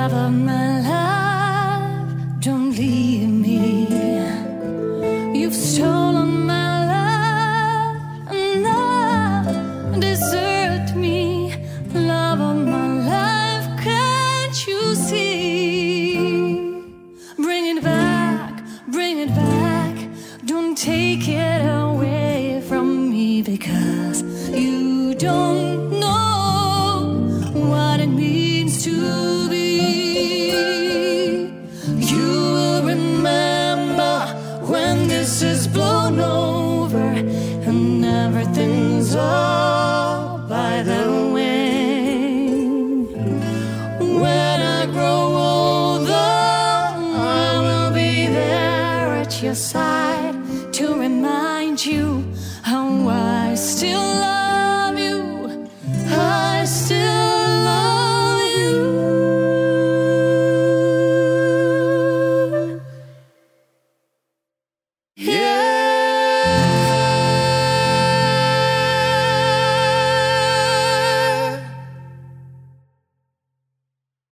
Love of my life, don't leave me. You've stolen my love and now desert me. Love of my life, can't you see? Bring it back, bring it back. Don't take it away from me, because you don't know what it means to be. You will remember when this is blown over and everything's all by the wind. When I grow older, I will be there at your side to remind you how I still